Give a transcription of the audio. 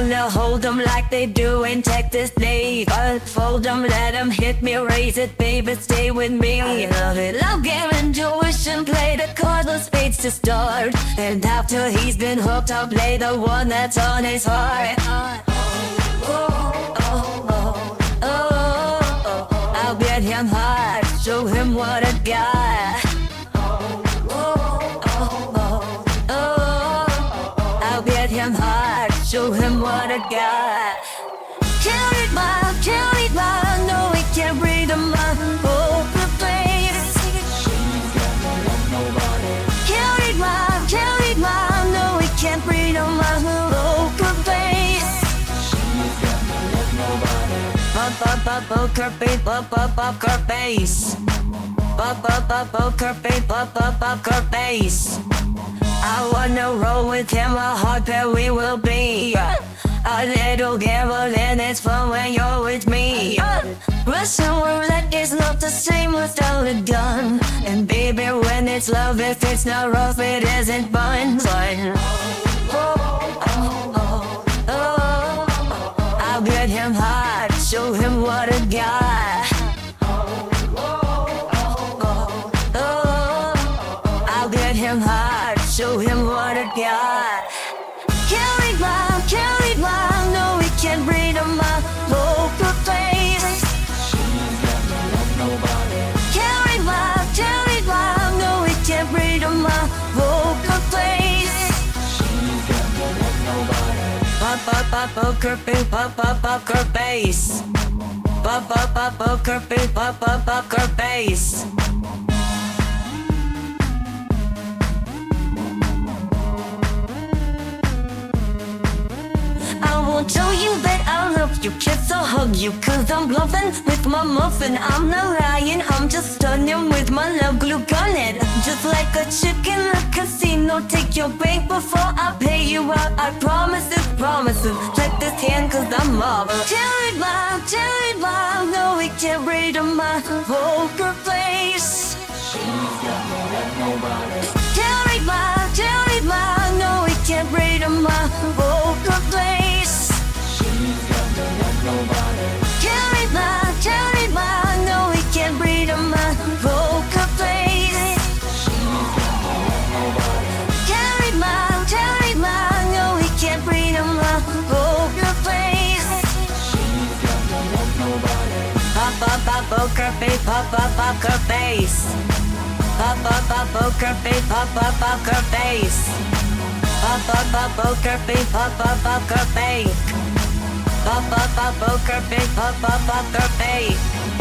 wanna hold them like they do in Texas State. But fold them, let them hit me, raise it, baby, stay with me. Love it, love game, intuition, play the cards of spades to start. And after he's been hooked, I'll play the one that's on his heart. I'll get him hard, show him what I got. I'll get him hard, show him what I got. Can't read my, no, we can't read my open place. She's got no love, nobody. Can't read my, no, we can't read my open place. She's got no love, nobody. Poker face, poker face. Poker face, poker face. I wanna roll with him, a hard pair we will be. A little gamble and it's fun when you're with me. Russian roulette is not the same without a gun. And baby, when it's love, if it's not rough, it isn't fun. I'll get him hard, show him what I got. I'll get him hard, show him what I got. Can't read my, no, we can't read my local place. She's got no love, nobody. Can't read my, no, we can't read my local place. She's got no love, nobody. Poker face, poker face. Poker face, poker face. I won't tell you that I love you, kiss or hug you, cause I'm bluffing with my muffin. I'm not lying, I'm just stunning with my love glue gun it. Just like a chick in a casino, take your bank before I pay you out. I promises, take this hand cause I'm marvelous. Tell it my, no, we can't read my poker face. She's got no love, nobody. Tell it my, no, we can't read my poker face. She's got no love, nobody. Tell it my, no, we can't read my poker face. She's got no love, nobody. Tell it my, no, we can't read my poker face. She's got no love, nobody. Poker face, poker face. Poker face, poker face. Poker face, poker face. Poker face, poker face.